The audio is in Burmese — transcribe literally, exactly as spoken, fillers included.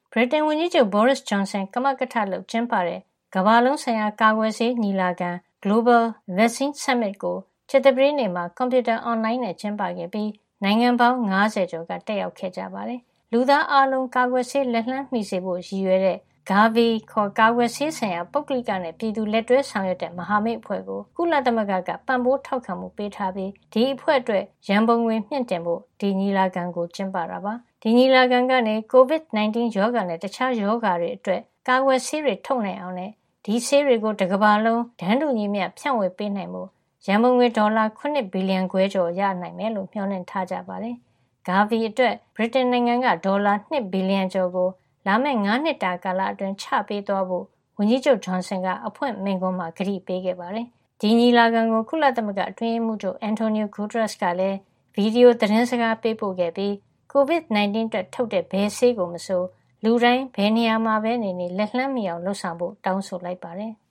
ဗြိတိန်ဝန်ကြီးချုပ် Boris Johnson ကမကထလုပ်ကျင်းပတဲ့ကမ္ဘာလုံးဆိုင်ရာကာကွယ်ဆေးညီလာခံ Global Vaccine Summit ကိုကြာသပတေးနေ့မှာကွန်ပြူတာအွန်လိုင်းနဲ့ကျင်းပခဲ့ပြီးနိုင်ငံပေါင်း၅၀ကျော်ကတက်ရောက်ခဲ့ကြပါတယ်။လူသားအားလုံးကာကွယ်ဆေးလက်လှမ်းမီစေဖို့ရည်ရွယ်တဲ့ Gavi ခေါ်ကာကွယ်ဆေးဆိုင်ရာပုဂ္ဂလိကနဲ့ပြည်သူလက်တွဲဆောင်ရွက်တဲ့မဟာမိတ်အဖွဲ့ကိုကုလသမဂ္ဂကပံ့ပိုးထောက်ခံမှုပေးထားပြီးဒီအဖွဲ့အတွက်ရန်ပုံငွေမြင့်တင်ဖို့ဒီညီလာခံကိုကျင်းပတာပါ။ဒီညီလာခံကနေ ကိုဗစ် ၁၉ ရောဂါနဲ့တခြားရောဂါတွေအတွက်ကာကွယ်ဆေးတွေထုတ်နိုင်အောင်နဲ့ဒီဆေးတွေကိုတကမ္ဘာလုံးတန်းတူညီမျှဖြန့်ဝေပေးနိုင်မှုရန်ပုံငွေဒေါ်လာခုဘီလီယံခွဲကျော်ရနိုင်မယ်လို့မျှော်လင့်ထားကြပါတယ်။ Gavi အတွက်ဗြိတိန်နိုင်ငံကဒေါ်လာ၂ဘီလီယံကျော်ကိုလာမယ့်၅နှစ်တာကာလအတွင်းချပေးသွားဖို့ဝန်ကြီးချုပ် Johnson ကအဖွင့်မိန့်ခွန်းမှာကတိပေးခဲ့ပါတယ်။ဒီညီလာခံကိုကုလသမဂ္ဂအတွင်းရေးမှူးချုပ် Antonio Guterres ကလည်းဗီဒီယိုသတင်းစကားပေးပို့ခဲ့ပြီးကိုဗစ် ၁၉ အတွက်ထုတ်တဲ့ဘယ်ဆေးကိုမဆိုလူတိုင်းဘယ်နေရာမှာပဲနေနေလက်လှမ်းမီအောင်လုပ်ဆောင်ဖို့တောင်းဆိုလိုက်ပါတယ်။